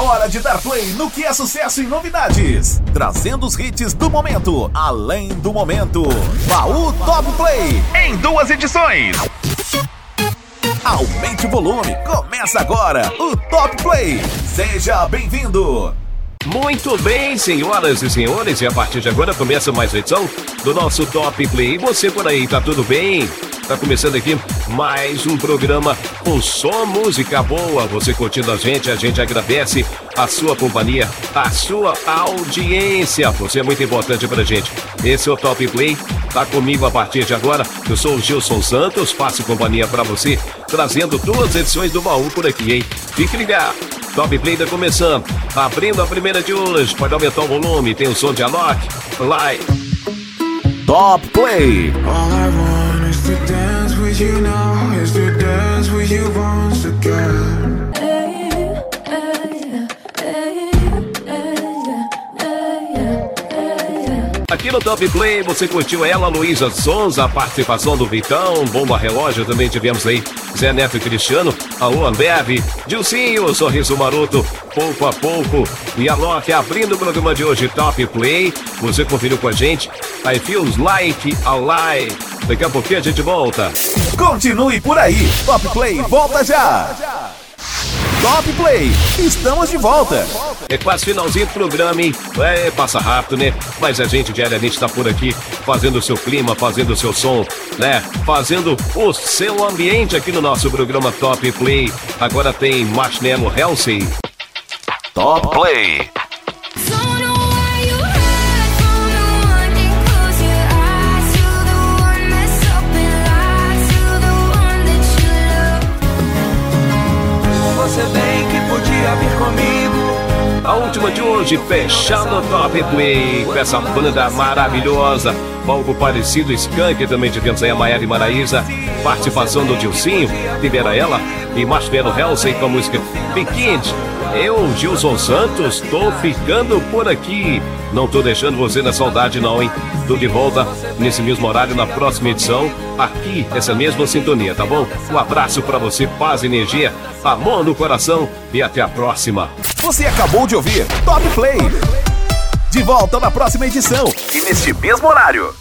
hora de dar play no que é sucesso e novidades. Trazendo os hits do momento, além do momento. Baú Top Play, em 2 edições. Aumente o volume, começa agora o Top Play. Seja bem-vindo. Muito bem, senhoras e senhores, e a partir de agora começa mais uma edição do nosso Top Play. E você por aí, tá tudo bem? Tá começando aqui mais um programa com só música boa. Você curtindo a gente agradece a sua companhia, a sua audiência. Você é muito importante pra gente. Esse é o Top Play, tá comigo a partir de agora. Eu sou o Gilson Santos, faço companhia pra você, trazendo 2 edições do baú por aqui, hein? Fique ligado. Top Play tá começando, abrindo a primeira de hoje. Pode aumentar o volume, tem o som de Alok, Live. Top Play. All I want is to dance with you now, is to dance with you once again. Aqui no Top Play você curtiu ela, Luísa Sonza, a participação do Vitão, Bomba Relógio, também tivemos aí Zé Neto e Cristiano, Alô Ambev, Dilcinho, Sorriso Maroto, Pouco a Pouco e a Alok abrindo o programa de hoje, Top Play. Você conferiu com a gente, I Feels Like Alive. Daqui a pouquinho a gente volta. Continue por aí, Top Play volta já. Top Play, estamos de volta. É quase finalzinho do programa, hein? Passa rápido, né? Mas a gente diariamente tá por aqui, fazendo o seu clima, fazendo o seu som, né? Fazendo o seu ambiente aqui no nosso programa Top Play. Agora tem Marshmello Halsey. Top Play. Você bem que podia vir comigo. A última de hoje, fechando o Top Play com essa banda maravilhosa, algo parecido, Skank, também tivemos aí a Maiara e Maraísa, participação do Dilcinho, libera ela, e Marshmello Halsey com a música Weekend. Eu, Gilson Santos, tô ficando por aqui. Não tô deixando você na saudade não, hein? Tô de volta nesse mesmo horário na próxima edição, aqui, essa mesma sintonia, tá bom? Um abraço pra você, paz, energia, amor no coração e até a próxima. Você acabou de ouvir Top Play. De volta na próxima edição e neste mesmo horário.